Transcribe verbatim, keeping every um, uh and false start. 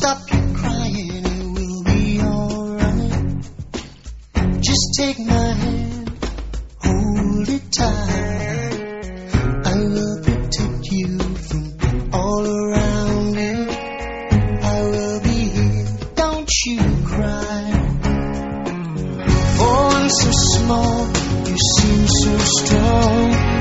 stop your crying, it will be alright. Just take my hand, hold it tight. I will protect you from all around you. I will be here, don't you cry. For I'm so small, you seem so strong.